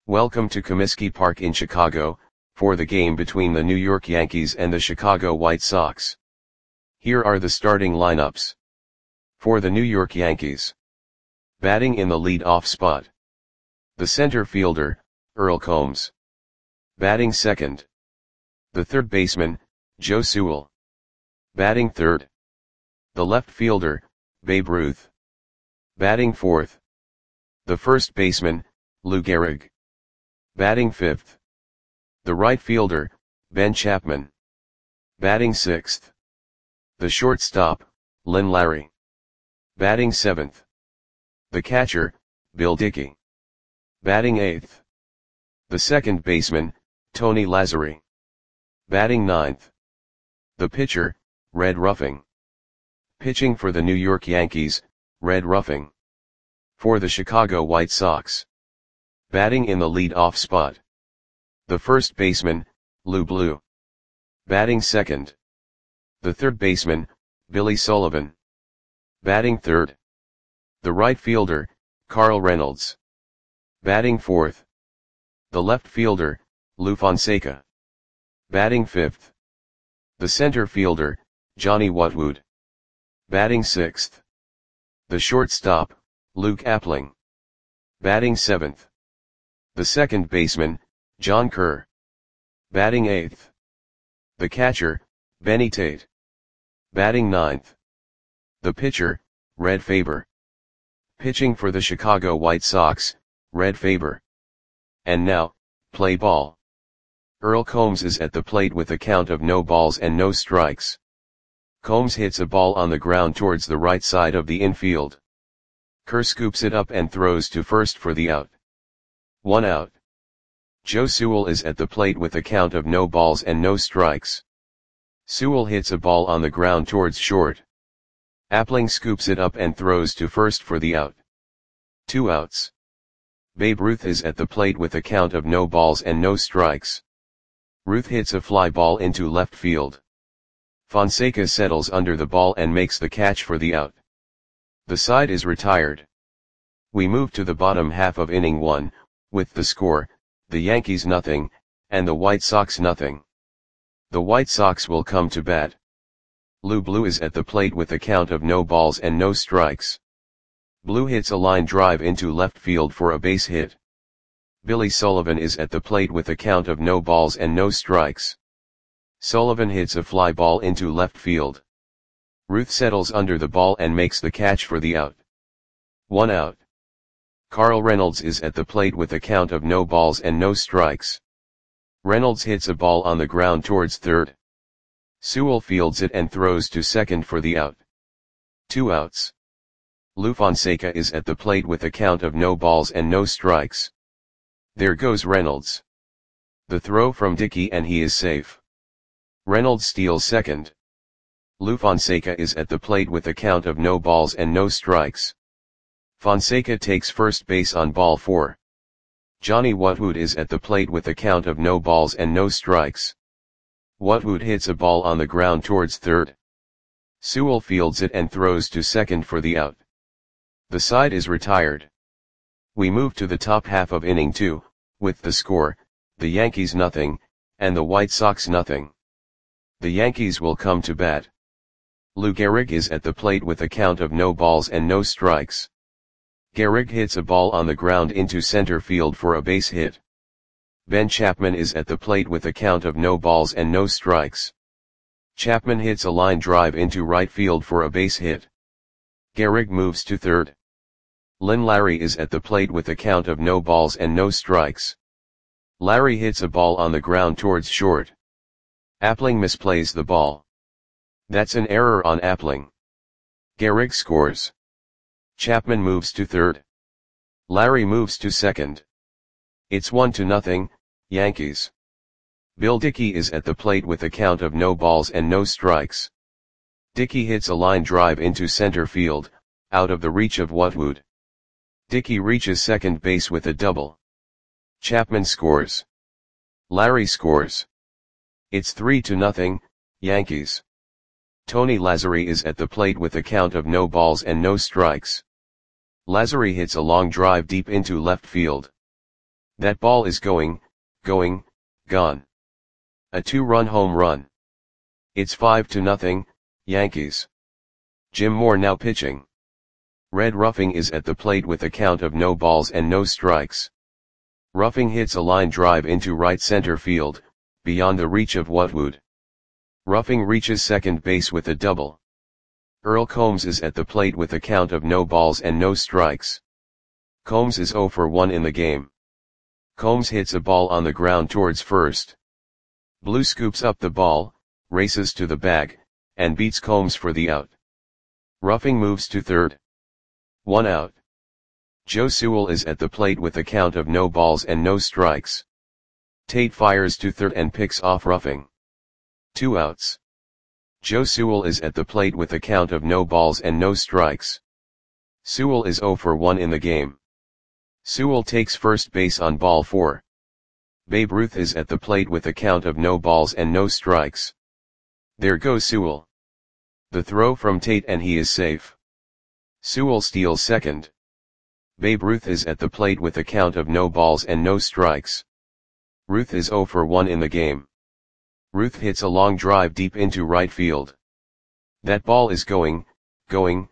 Welcome to Comiskey Park in Chicago, for the game between the New York Yankees and the Chicago White Sox. Here are the starting lineups. For the New York Yankees. Batting in the lead-off spot. The center fielder, Earl Combs. Batting second. The third baseman, Joe Sewell. Batting third. The left fielder, Babe Ruth. Batting fourth. The first baseman, Lou Gehrig. Batting fifth. The right fielder, Ben Chapman. Batting sixth. The shortstop, Lynn Larry. Batting seventh. The catcher, Bill Dickey. Batting eighth. The second baseman, Tony Lazzeri. Batting ninth. The pitcher, Red Ruffing. Pitching for the New York Yankees, Red Ruffing. For the Chicago White Sox. Batting in the lead-off spot. The first baseman, Lou Blue. Batting second. The third baseman, Billy Sullivan. Batting third. The right fielder, Carl Reynolds. Batting fourth. The left fielder, Lou Fonseca. Batting fifth. The center fielder, Johnny Watwood. Batting sixth. The shortstop, Luke Appling. Batting seventh. The second baseman, John Kerr. Batting eighth. The catcher, Benny Tate. Batting ninth. The pitcher, Red Faber. Pitching for the Chicago White Sox, Red Faber. And now, play ball. Earl Combs is at the plate with a count of no balls and no strikes. Combs hits a ball on the ground towards the right side of the infield. Kerr scoops it up and throws to first for the out. 1 out. Joe Sewell is at the plate with a count of no balls and no strikes. Sewell hits a ball on the ground towards short. Appling scoops it up and throws to first for the out. 2 outs. Babe Ruth is at the plate with a count of no balls and no strikes. Ruth hits a fly ball into left field. Fonseca settles under the ball and makes the catch for the out. The side is retired. We move to the bottom half of inning 1, with the score, the Yankees nothing, and the White Sox nothing. The White Sox will come to bat. Lou Blue is at the plate with a count of no balls and no strikes. Blue hits a line drive into left field for a base hit. Billy Sullivan is at the plate with a count of no balls and no strikes. Sullivan hits a fly ball into left field. Ruth settles under the ball and makes the catch for the out. 1 out. Carl Reynolds is at the plate with a count of no balls and no strikes. Reynolds hits a ball on the ground towards third. Sewell fields it and throws to second for the out. 2 outs. Lou Fonseca is at the plate with a count of no balls and no strikes. There goes Reynolds. The throw from Dickey and he is safe. Reynolds steals second. Lou Fonseca is at the plate with a count of no balls and no strikes. Fonseca takes first base on ball 4. Johnny Watwood is at the plate with a count of no balls and no strikes. Watwood hits a ball on the ground towards third. Sewell fields it and throws to second for the out. The side is retired. We move to the top half of inning 2, with the score, the Yankees nothing, and the White Sox nothing. The Yankees will come to bat. Lou Gehrig is at the plate with a count of no balls and no strikes. Gehrig hits a ball on the ground into center field for a base hit. Ben Chapman is at the plate with a count of no balls and no strikes. Chapman hits a line drive into right field for a base hit. Gehrig moves to third. Lynn Larry is at the plate with a count of no balls and no strikes. Larry hits a ball on the ground towards short. Appling misplays the ball. That's an error on Appling. Gehrig scores. Chapman moves to third. Larry moves to second. It's 1-0, Yankees. Bill Dickey is at the plate with a count of no balls and no strikes. Dickey hits a line drive into center field, out of the reach of Watwood. Dickey reaches second base with a double. Chapman scores. Larry scores. It's 3-0, Yankees. Tony Lazzeri is at the plate with a count of no balls and no strikes. Lazzeri hits a long drive deep into left field. That ball is going, gone. A 2-run home run. It's 5-0, Yankees. Jim Moore now pitching. Red Ruffing is at the plate with a count of no balls and no strikes. Ruffing hits a line drive into right center field, beyond the reach of Whatwood. Ruffing reaches second base with a double. Earl Combs is at the plate with a count of no balls and no strikes. Combs is 0 for 1 in the game. Combs hits a ball on the ground towards first. Blue scoops up the ball, races to the bag, and beats Combs for the out. Ruffing moves to third. 1 out. Joe Sewell is at the plate with a count of no balls and no strikes. Tate fires to third and picks off Ruffing. 2 outs. Joe Sewell is at the plate with a count of no balls and no strikes. Sewell is 0 for 1 in the game. Sewell takes first base on ball 4. Babe Ruth is at the plate with a count of no balls and no strikes. There goes Sewell. The throw from Tate and he is safe. Sewell steals second. Babe Ruth is at the plate with a count of no balls and no strikes. Ruth is 0 for 1 in the game. Ruth hits a long drive deep into right field. That ball is going, gone.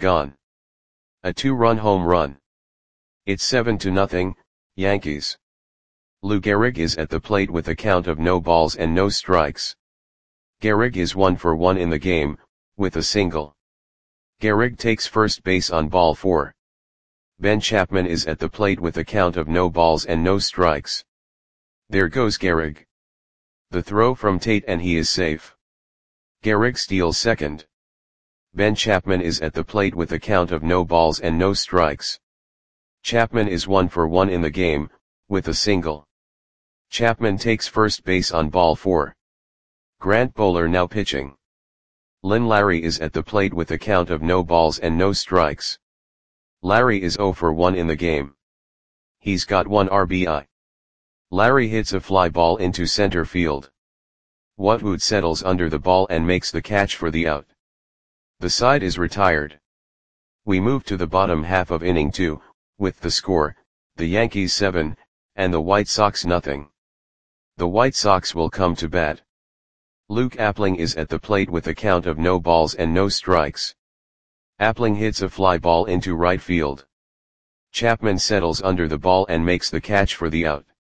A 2-run home run. It's 7-0, Yankees. Lou Gehrig is at the plate with a count of no balls and no strikes. Gehrig is 1 for 1 in the game, with a single. Gehrig takes first base on ball 4. Ben Chapman is at the plate with a count of no balls and no strikes. There goes Gehrig. The throw from Tate and he is safe. Gehrig steals second. Ben Chapman is at the plate with a count of no balls and no strikes. Chapman is 1 for 1 in the game, with a single. Chapman takes first base on ball 4. Grant Bowler now pitching. Lynn Larry is at the plate with a count of no balls and no strikes. Larry is 0 for 1 in the game. He's got 1 RBI. Larry hits a fly ball into center field. Whatwood settles under the ball and makes the catch for the out. The side is retired. We move to the bottom half of inning 2, with the score, the Yankees 7, and the White Sox nothing. The White Sox will come to bat. Luke Appling is at the plate with a count of no balls and no strikes. Appling hits a fly ball into right field. Chapman settles under the ball and makes the catch for the out.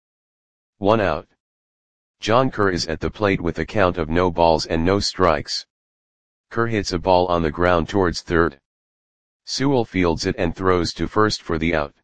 1 out. John Kerr is at the plate with a count of no balls and no strikes. Kerr hits a ball on the ground towards third. Sewell fields it and throws to first for the out.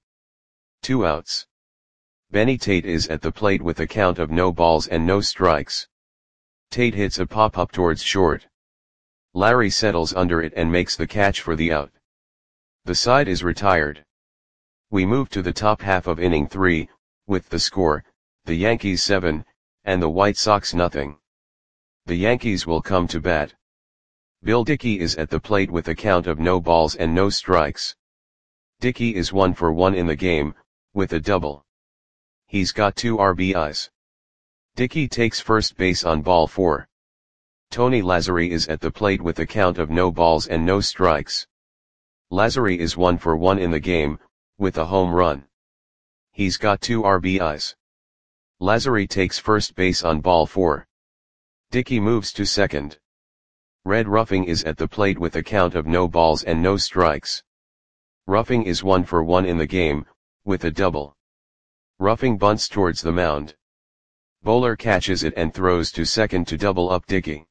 2 outs. Benny Tate is at the plate with a count of no balls and no strikes. Tate hits a pop-up towards short. Larry settles under it and makes the catch for the out. The side is retired. We move to the top half of inning 3, with the score, the Yankees 7, and the White Sox nothing. The Yankees will come to bat. Bill Dickey is at the plate with a count of no balls and no strikes. Dickey is 1 for 1 in the game, with a double. He's got 2 RBIs. Dickey takes first base on ball 4. Tony Lazzari is at the plate with a count of no balls and no strikes. Lazzari is 1 for 1 in the game, with a home run. He's got 2 RBIs. Lazzari takes first base on ball 4. Dickey moves to second. Red Ruffing is at the plate with a count of no balls and no strikes. Ruffing is 1 for 1 in the game, with a double. Ruffing bunts towards the mound. Bowler catches it and throws to second to double up Dickey.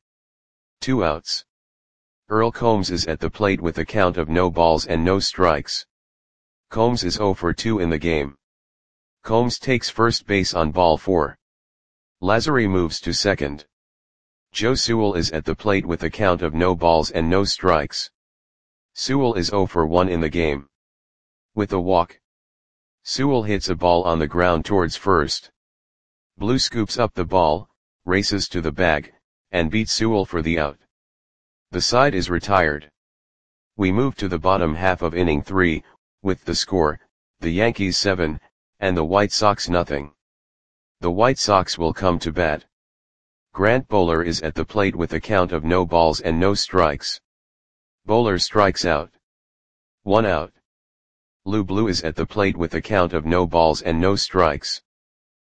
2 outs. Earl Combs is at the plate with a count of no balls and no strikes. Combs is 0 for 2 in the game. Combs takes first base on ball 4. Lazzari moves to second. Joe Sewell is at the plate with a count of no balls and no strikes. Sewell is 0 for 1 in the game. With a walk. Sewell hits a ball on the ground towards first. Blue scoops up the ball, races to the bag, and beats Sewell for the out. The side is retired. We move to the bottom half of inning 3, with the score, the Yankees 7, and the White Sox nothing. The White Sox will come to bat. Grant Bowler is at the plate with a count of no balls and no strikes. Bowler strikes out. 1 out. Lou Blue is at the plate with a count of no balls and no strikes.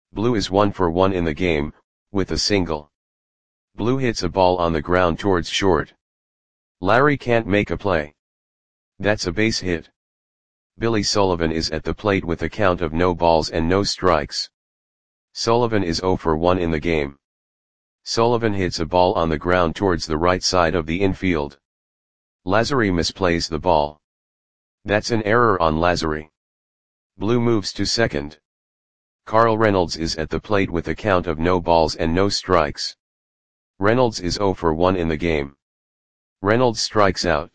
Blue is 1 for 1 in the game, with a single. Blue hits a ball on the ground towards short. Larry can't make a play. That's a base hit. Billy Sullivan is at the plate with a count of no balls and no strikes. Sullivan is 0 for 1 in the game. Sullivan hits a ball on the ground towards the right side of the infield. Lazzari misplays the ball. That's an error on Lazzari. Blue moves to second. Carl Reynolds is at the plate with a count of no balls and no strikes. Reynolds is 0 for 1 in the game. Reynolds strikes out.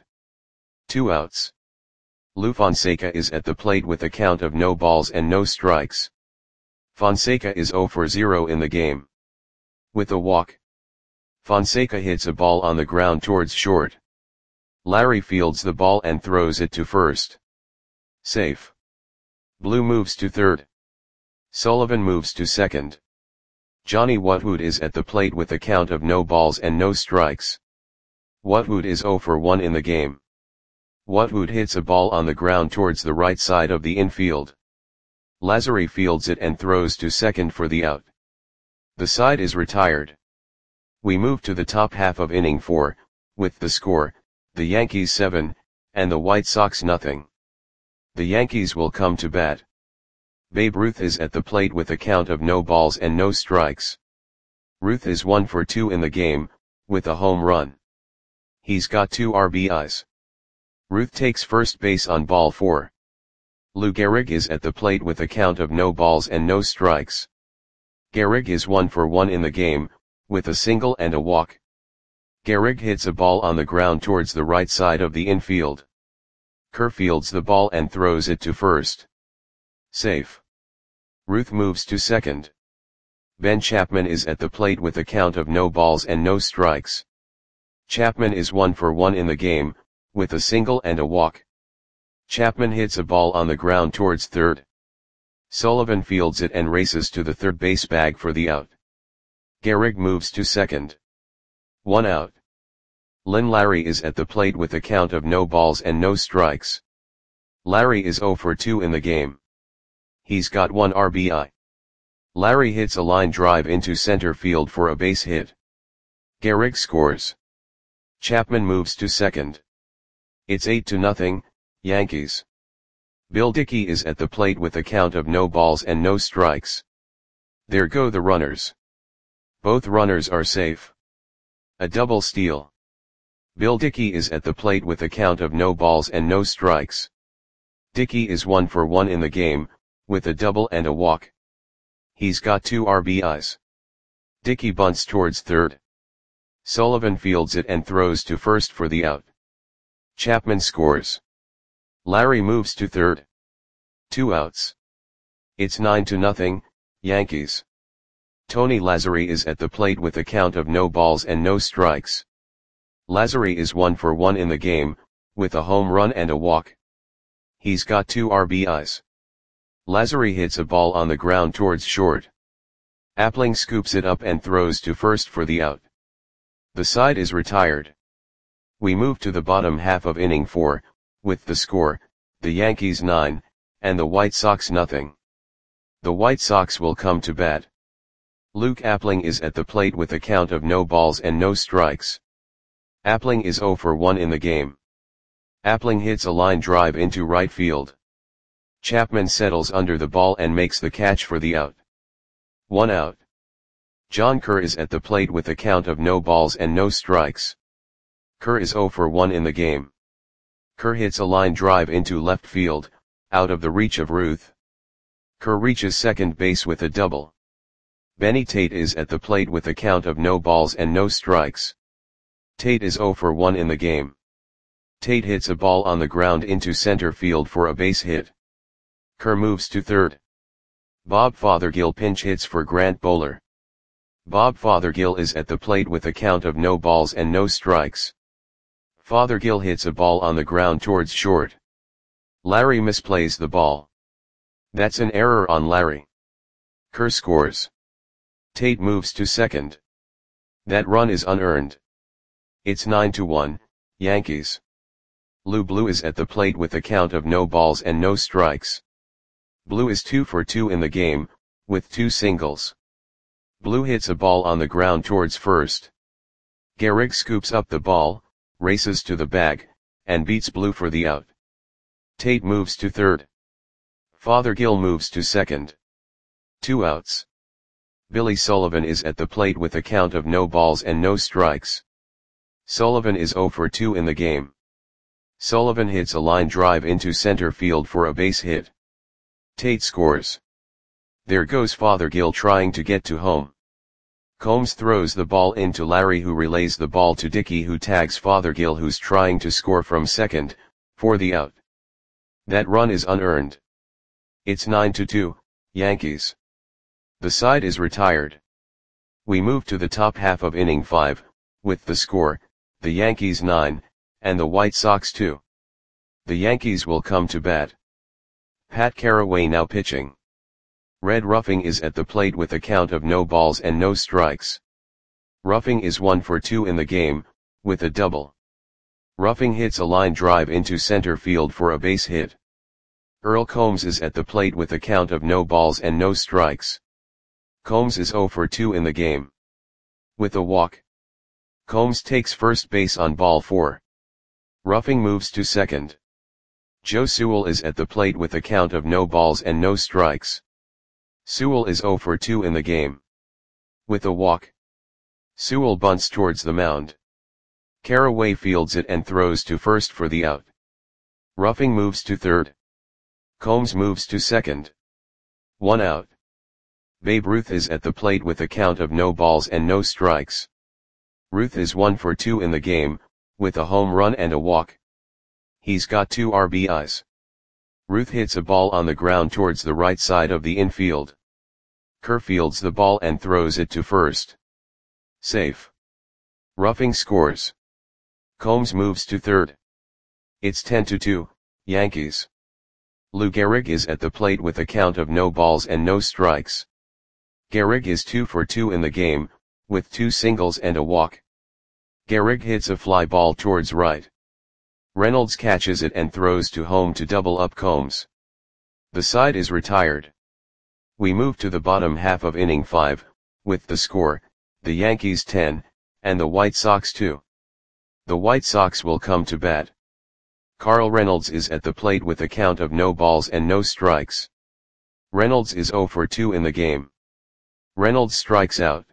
2 outs. Lou Fonseca is at the plate with a count of no balls and no strikes. Fonseca is 0 for 0 in the game. With a walk. Fonseca hits a ball on the ground towards short. Larry fields the ball and throws it to first. Safe. Blue moves to third. Sullivan moves to second. Johnny Whatwood is at the plate with a count of no balls and no strikes. Whatwood is 0 for 1 in the game. Whatwood hits a ball on the ground towards the right side of the infield. Lazzari fields it and throws to second for the out. The side is retired. We move to the top half of inning 4, with the score, the Yankees 7, and the White Sox nothing. The Yankees will come to bat. Babe Ruth is at the plate with a count of no balls and no strikes. Ruth is 1 for 2 in the game, with a home run. He's got 2 RBIs. Ruth takes first base on ball 4. Lou Gehrig is at the plate with a count of no balls and no strikes. Gehrig is 1 for 1 in the game, with a single and a walk. Gehrig hits a ball on the ground towards the right side of the infield. Kerr fields the ball and throws it to first. Safe. Ruth moves to second. Ben Chapman is at the plate with a count of no balls and no strikes. Chapman is 1 for 1 in the game, with a single and a walk. Chapman hits a ball on the ground towards third. Sullivan fields it and races to the third base bag for the out. Gehrig moves to second. 1 out. Lynn Larry is at the plate with a count of no balls and no strikes. Larry is 0 for 2 in the game. He's got 1 RBI. Larry hits a line drive into center field for a base hit. Gehrig scores. Chapman moves to second. It's 8-0, Yankees. Bill Dickey is at the plate with a count of no balls and no strikes. There go the runners. Both runners are safe. A double steal. Bill Dickey is at the plate with a count of no balls and no strikes. Dickey is 1 for 1 in the game, with a double and a walk. He's got 2 RBIs. Dickey bunts towards third. Sullivan fields it and throws to first for the out. Chapman scores. Larry moves to third. 2 outs. It's 9-0, Yankees. Tony Lazzari is at the plate with a count of no balls and no strikes. Lazzari is 1 for 1 in the game, with a home run and a walk. He's got 2 RBIs. Lazzari hits a ball on the ground towards short. Appling scoops it up and throws to first for the out. The side is retired. We move to the bottom half of inning 4, with the score, the Yankees 9, and the White Sox nothing. The White Sox will come to bat. Luke Appling is at the plate with a count of no balls and no strikes. Appling is 0 for 1 in the game. Appling hits a line drive into right field. Chapman settles under the ball and makes the catch for the out. 1 out. John Kerr is at the plate with a count of no balls and no strikes. Kerr is 0 for 1 in the game. Kerr hits a line drive into left field, out of the reach of Ruth. Kerr reaches second base with a double. Benny Tate is at the plate with a count of no balls and no strikes. Tate is 0 for 1 in the game. Tate hits a ball on the ground into center field for a base hit. Kerr moves to third. Bob Fothergill pinch hits for Grant Bowler. Bob Fothergill is at the plate with a count of no balls and no strikes. Fothergill hits a ball on the ground towards short. Larry misplays the ball. That's an error on Larry. Kerr scores. Tate moves to second. That run is unearned. It's 9-1, Yankees. Lou Blue is at the plate with a count of no balls and no strikes. Blue is 2 for 2 in the game, with 2 singles. Blue hits a ball on the ground towards first. Gehrig scoops up the ball, races to the bag, and beats Blue for the out. Tate moves to third. Fothergill moves to second. 2 outs. Billy Sullivan is at the plate with a count of no balls and no strikes. Sullivan is 0 for 2 in the game. Sullivan hits a line drive into center field for a base hit. Tate scores. There goes Fothergill trying to get to home. Combs throws the ball into Larry, who relays the ball to Dickey, who tags Fothergill, who's trying to score from second, for the out. That run is unearned. It's 9-2, Yankees. The side is retired. We move to the top half of inning 5, with the score, the Yankees 9, and the White Sox 2. The Yankees will come to bat. Pat Carraway now pitching. Red Ruffing is at the plate with a count of no balls and no strikes. Ruffing is 1 for 2 in the game, with a double. Ruffing hits a line drive into center field for a base hit. Earl Combs is at the plate with a count of no balls and no strikes. Combs is 0 for 2 in the game. With a walk. Combs takes first base on ball 4. Ruffing moves to second. Joe Sewell is at the plate with a count of no balls and no strikes. Sewell is 0 for 2 in the game. With a walk. Sewell bunts towards the mound. Carraway fields it and throws to first for the out. Ruffing moves to third. Combs moves to second. 1 out. Babe Ruth is at the plate with a count of no balls and no strikes. Ruth is 1 for 2 in the game, with a home run and a walk. He's got 2 RBIs. Ruth hits a ball on the ground towards the right side of the infield. Kerr fields the ball and throws it to first. Safe. Ruffing scores. Combs moves to third. It's 10-2, Yankees. Lou Gehrig is at the plate with a count of no balls and no strikes. Gehrig is 2 for 2 in the game, with 2 singles and a walk. Gehrig hits a fly ball towards right. Reynolds catches it and throws to home to double up Combs. The side is retired. We move to the bottom half of inning 5, with the score, the Yankees 10, and the White Sox 2. The White Sox will come to bat. Carl Reynolds is at the plate with a count of no balls and no strikes. Reynolds is 0 for 2 in the game. Reynolds strikes out.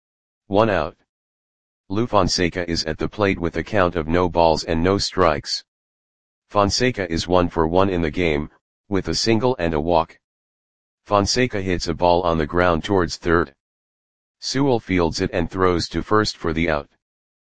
1 out. Lou Fonseca is at the plate with a count of no balls and no strikes. Fonseca is 1 for 1 in the game, with a single and a walk. Fonseca hits a ball on the ground towards third. Sewell fields it and throws to first for the out.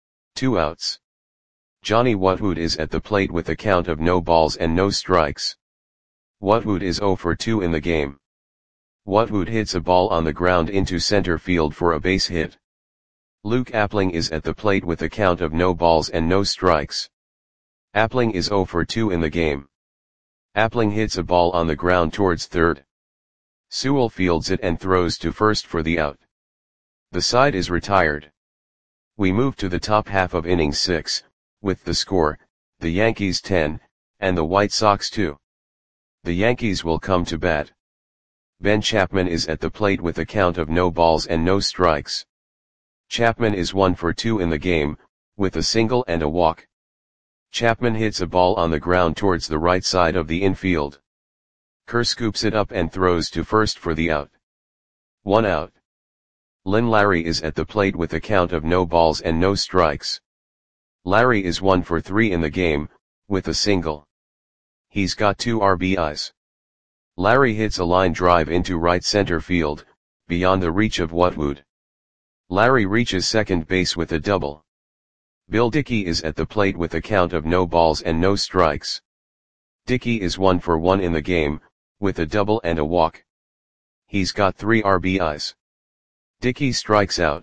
2 outs. Johnny Whatwood is at the plate with a count of no balls and no strikes. Whatwood is 0 for 2 in the game. Whatwood hits a ball on the ground into center field for a base hit. Luke Appling is at the plate with a count of no balls and no strikes. Appling is 0 for 2 in the game. Appling hits a ball on the ground towards third. Sewell fields it and throws to first for the out. The side is retired. We move to the top half of inning 6, with the score, the Yankees 10, and the White Sox 2. The Yankees will come to bat. Ben Chapman is at the plate with a count of no balls and no strikes. Chapman is 1 for 2 in the game, with a single and a walk. Chapman hits a ball on the ground towards the right side of the infield. Kerr scoops it up and throws to first for the out. 1 out. Lynn Larry is at the plate with a count of no balls and no strikes. Larry is 1 for 3 in the game, with a single. He's got 2 RBIs. Larry hits a line drive into right center field, beyond the reach of Whatwood. Larry reaches second base with a double. Bill Dickey is at the plate with a count of no balls and no strikes. Dickey is 1 for 1 in the game, with a double and a walk. He's got 3 RBIs. Dickey strikes out.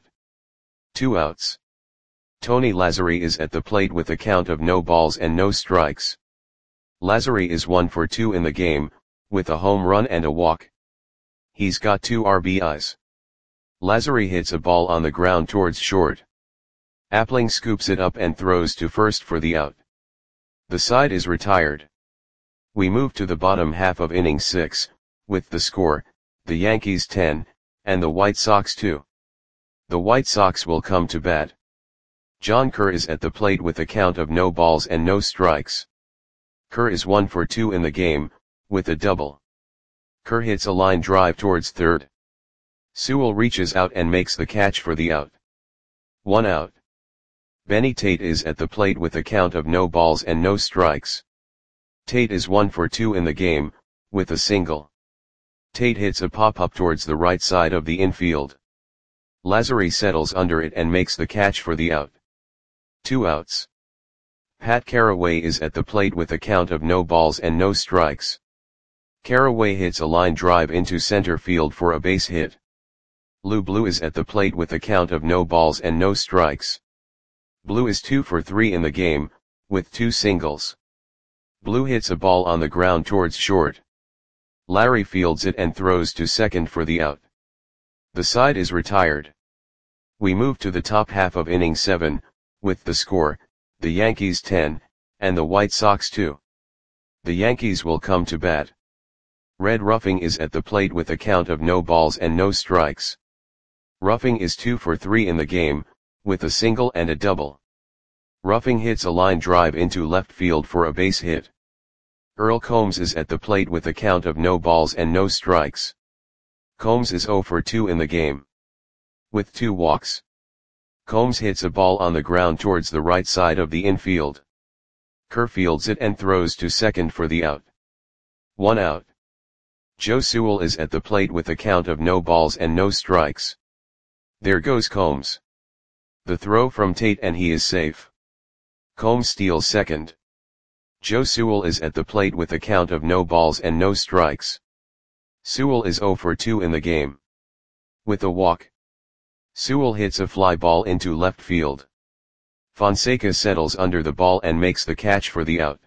2 outs. Tony Lazzari is at the plate with a count of no balls and no strikes. Lazzari is 1 for 2 in the game, with a home run and a walk. He's got 2 RBIs. Lazzari hits a ball on the ground towards short. Appling scoops it up and throws to first for the out. The side is retired. We move to the bottom half of inning 6, with the score, the Yankees 10, and the White Sox 2. The White Sox will come to bat. John Kerr is at the plate with a count of no balls and no strikes. Kerr is 1 for 2 in the game, with a double. Kerr hits a line drive towards third. Sewell reaches out and makes the catch for the out. 1 out. Benny Tate is at the plate with a count of no balls and no strikes. Tate is 1 for 2 in the game, with a single. Tate hits a pop-up towards the right side of the infield. Lazary settles under it and makes the catch for the out. 2 outs. Pat Caraway is at the plate with a count of no balls and no strikes. Caraway hits a line drive into center field for a base hit. Lou Blue is at the plate with a count of no balls and no strikes. Blue is 2 for 3 in the game, with 2 singles. Blue hits a ball on the ground towards short. Larry fields it and throws to second for the out. The side is retired. We move to the top half of inning 7, with the score, the Yankees 10, and the White Sox 2. The Yankees will come to bat. Red Ruffing is at the plate with a count of no balls and no strikes. Ruffing is 2 for 3 in the game, with a single and a double. Ruffing hits a line drive into left field for a base hit. Earl Combs is at the plate with a count of no balls and no strikes. Combs is 0 for 2 in the game, with 2 walks. Combs hits a ball on the ground towards the right side of the infield. Kerr fields it and throws to second for the out. 1 out. Joe Sewell is at the plate with a count of no balls and no strikes. There goes Combs. The throw from Tate and he is safe. Combs steals second. Joe Sewell is at the plate with a count of no balls and no strikes. Sewell is 0 for 2 in the game, with a walk. Sewell hits a fly ball into left field. Fonseca settles under the ball and makes the catch for the out.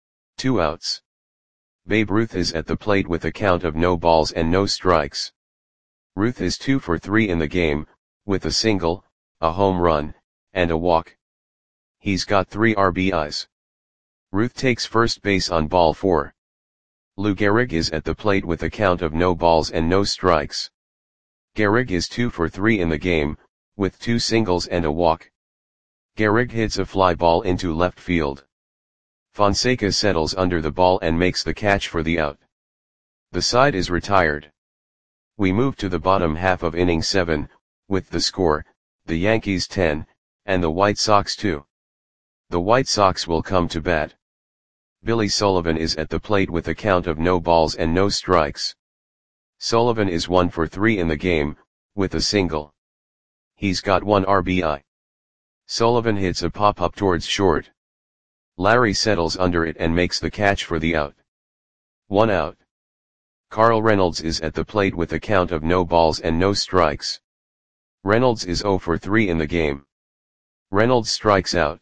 2 outs. Babe Ruth is at the plate with a count of no balls and no strikes. Ruth is 2 for 3 in the game, with a single, a home run, and a walk. He's got 3 RBIs. Ruth takes first base on ball 4. Lou Gehrig is at the plate with a count of no balls and no strikes. Gehrig is 2 for 3 in the game, with 2 singles and a walk. Gehrig hits a fly ball into left field. Fonseca settles under the ball and makes the catch for the out. The side is retired. We move to the bottom half of inning 7, with the score, the Yankees 10, and the White Sox 2. The White Sox will come to bat. Billy Sullivan is at the plate with a count of no balls and no strikes. Sullivan is 1 for 3 in the game, with a single. He's got 1 RBI. Sullivan hits a pop-up towards short. Larry settles under it and makes the catch for the out. 1 out. Carl Reynolds is at the plate with a count of no balls and no strikes. Reynolds is 0 for 3 in the game. Reynolds strikes out.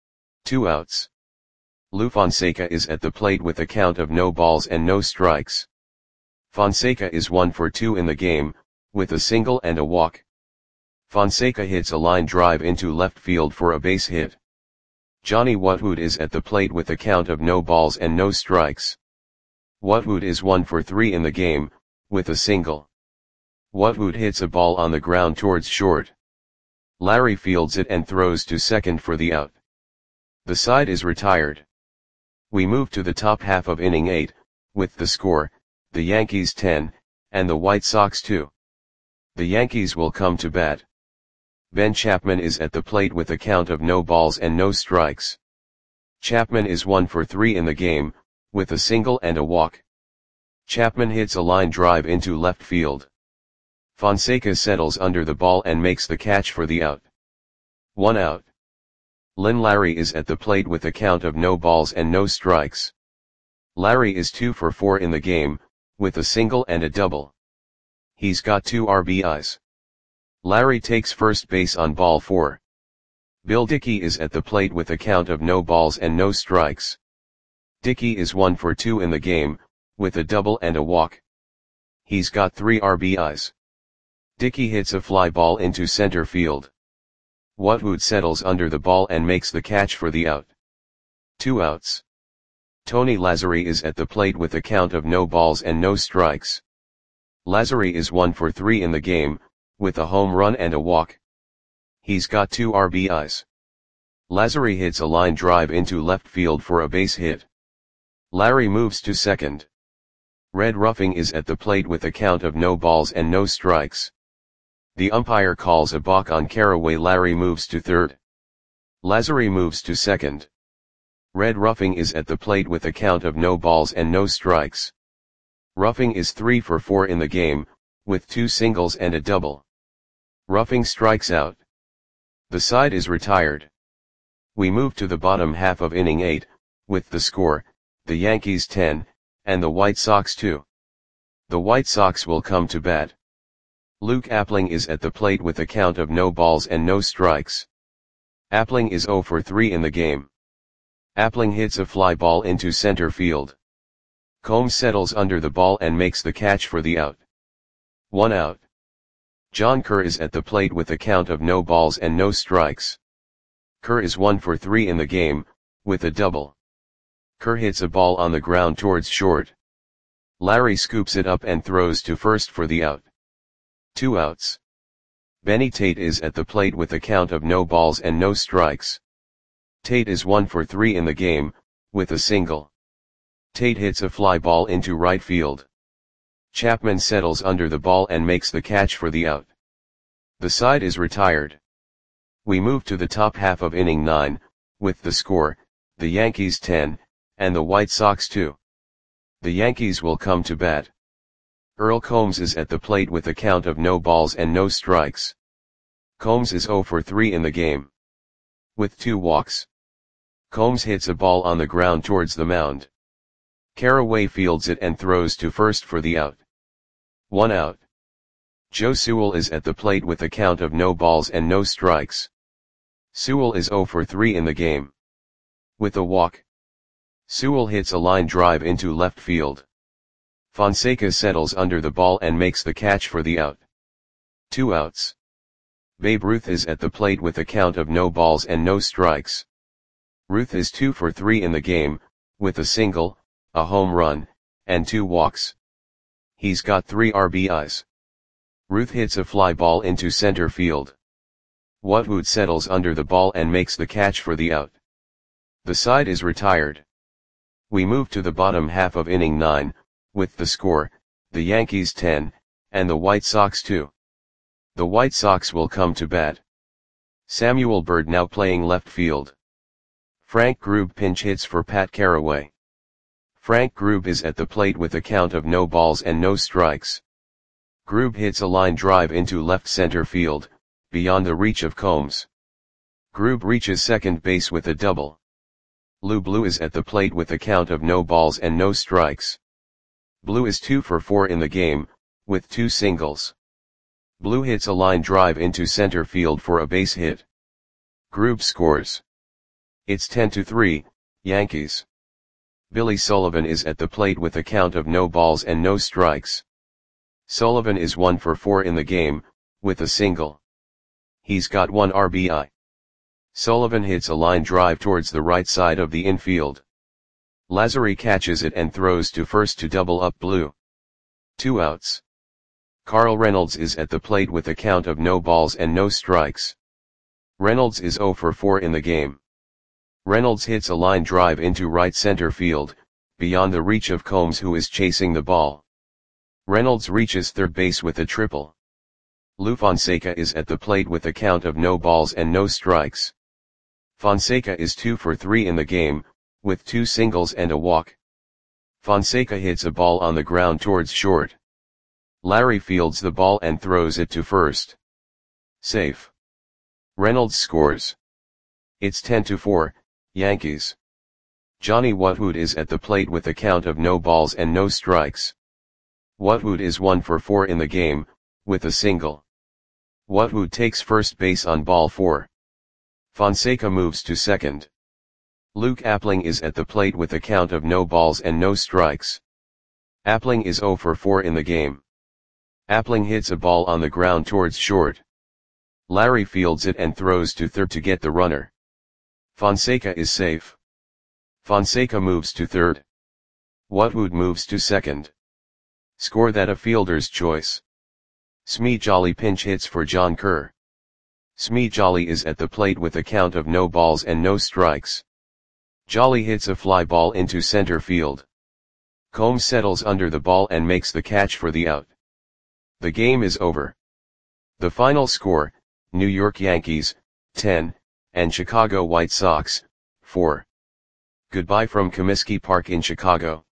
2 outs. Lou Fonseca is at the plate with a count of no balls and no strikes. Fonseca is 1 for 2 in the game, with a single and a walk. Fonseca hits a line drive into left field for a base hit. Johnny Whatwood is at the plate with a count of no balls and no strikes. Whatwood is 1 for 3 in the game, with a single. Whatwood hits a ball on the ground towards short. Larry fields it and throws to second for the out. The side is retired. We move to the top half of inning 8, with the score, the Yankees 10, and the White Sox 2. The Yankees will come to bat. Ben Chapman is at the plate with a count of no balls and no strikes. Chapman is 1 for 3 in the game, with a single and a walk. Chapman hits a line drive into left field. Fonseca settles under the ball and makes the catch for the out. 1 out. Lynn Larry is at the plate with a count of no balls and no strikes. Larry is 2 for 4 in the game, with a single and a double. He's got 2 RBIs. Larry takes first base on ball 4. Bill Dickey is at the plate with a count of no balls and no strikes. Dickey is 1 for 2 in the game, with a double and a walk. He's got 3 RBIs. Dickey hits a fly ball into center field. Whatwood settles under the ball and makes the catch for the out. 2 outs. Tony Lazzari is at the plate with a count of no balls and no strikes. Lazary is 1 for 3 in the game, with a home run and a walk. He's got 2 RBIs. Lazary hits a line drive into left field for a base hit. Larry moves to second. Red Ruffing is at the plate with a count of no balls and no strikes. The umpire calls a balk on Carraway. Larry moves to third. Lazary moves to second. Red Ruffing is at the plate with a count of no balls and no strikes. Ruffing is 3 for 4 in the game, with 2 singles and a double. Ruffing strikes out. The side is retired. We move to the bottom half of inning 8, with the score, the Yankees 10, and the White Sox 2. The White Sox will come to bat. Luke Appling is at the plate with a count of no balls and no strikes. Appling is 0 for 3 in the game. Appling hits a fly ball into center field. Combs settles under the ball and makes the catch for the out. 1 out. John Kerr is at the plate with a count of no balls and no strikes. Kerr is 1 for 3 in the game, with a double. Kerr hits a ball on the ground towards short. Larry scoops it up and throws to first for the out. 2 outs. Benny Tate is at the plate with a count of no balls and no strikes. Tate is 1 for 3 in the game, with a single. Tate hits a fly ball into right field. Chapman settles under the ball and makes the catch for the out. The side is retired. We move to the top half of inning 9, with the score, the Yankees 10, and the White Sox 2. The Yankees will come to bat. Earl Combs is at the plate with a count of no balls and no strikes. Combs is 0 for 3 in the game. With 2 walks. Combs hits a ball on the ground towards the mound. Carraway fields it and throws to first for the out. 1 out. Joe Sewell is at the plate with a count of no balls and no strikes. Sewell is 0 for 3 in the game. With a walk. Sewell hits a line drive into left field. Fonseca settles under the ball and makes the catch for the out. 2 outs. Babe Ruth is at the plate with a count of no balls and no strikes. Ruth is 2 for 3 in the game, with a single, a home run, and 2 walks. He's got 3 RBIs. Ruth hits a fly ball into center field. Watwood settles under the ball and makes the catch for the out. The side is retired. We move to the bottom half of inning 9, with the score, the Yankees 10, and the White Sox 2. The White Sox will come to bat. Samuel Bird now playing left field. Frank Grube pinch hits for Pat Carraway. Frank Grube is at the plate with a count of no balls and no strikes. Grube hits a line drive into left center field, beyond the reach of Combs. Grube reaches second base with a double. Lou Blue is at the plate with a count of no balls and no strikes. Blue is 2 for 4 in the game, with 2 singles. Blue hits a line drive into center field for a base hit. Grube scores. It's 10-3, Yankees. Billy Sullivan is at the plate with a count of no balls and no strikes. Sullivan is 1 for 4 in the game, with a single. He's got 1 RBI. Sullivan hits a line drive towards the right side of the infield. Lazary catches it and throws to first to double up Blue. 2 outs. Carl Reynolds is at the plate with a count of no balls and no strikes. Reynolds is 0 for 4 in the game. Reynolds hits a line drive into right center field, beyond the reach of Combs, who is chasing the ball. Reynolds reaches third base with a triple. Lou Fonseca is at the plate with a count of no balls and no strikes. Fonseca is 2 for 3 in the game, with 2 singles and a walk. Fonseca hits a ball on the ground towards short. Larry fields the ball and throws it to first. Safe. Reynolds scores. It's 10-4, Yankees. Johnny Watwood is at the plate with a count of no balls and no strikes. Watwood is 1 for 4 in the game, with a single. Watwood takes first base on ball 4. Fonseca moves to second. Luke Appling is at the plate with a count of no balls and no strikes. Appling is 0 for 4 in the game. Appling hits a ball on the ground towards short. Larry fields it and throws to third to get the runner. Fonseca is safe. Fonseca moves to third. Watwood moves to second. Score that a fielder's choice. Smee Jolly pinch hits for John Kerr. Smee Jolly is at the plate with a count of no balls and no strikes. Jolly hits a fly ball into center field. Combs settles under the ball and makes the catch for the out. The game is over. The final score, New York Yankees, 10, and Chicago White Sox, 4. Goodbye from Comiskey Park in Chicago.